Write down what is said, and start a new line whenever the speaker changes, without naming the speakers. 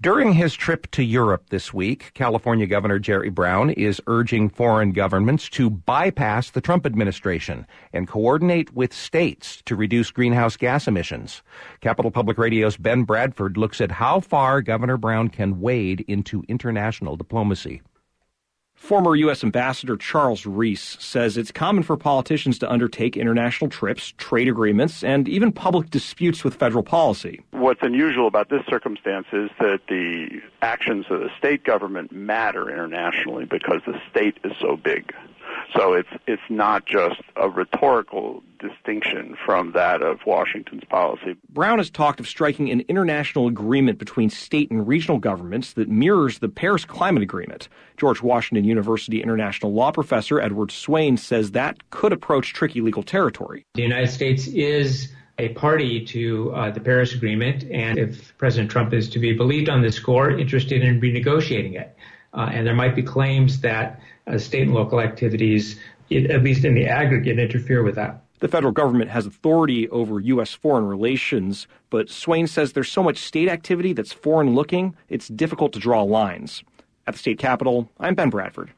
During his trip to Europe this week, California Governor Jerry Brown is urging foreign governments to bypass the Trump administration and coordinate with states to reduce greenhouse gas emissions. Capital Public Radio's Ben Bradford looks at how far Governor Brown can wade into international diplomacy.
Former U.S. Ambassador Charles Reese says it's common for politicians to undertake international trips, trade agreements, and even public disputes with federal policy.
What's unusual about this circumstance is that the actions of the state government matter internationally because the state is so big. So it's not just a rhetorical distinction from that of Washington's policy.
Brown has talked of striking an international agreement between state and regional governments that mirrors the Paris Climate Agreement. George Washington University international law professor Edward Swain says that could approach tricky legal territory.
The United States is a party to the Paris Agreement, and if President Trump is to be believed on this score, interested in renegotiating it. And there might be claims that state and local activities, at least in the aggregate, interfere with that.
The federal government has authority over U.S. foreign relations, but Swain says there's so much state activity that's foreign-looking, it's difficult to draw lines. At the state capitol, I'm Ben Bradford.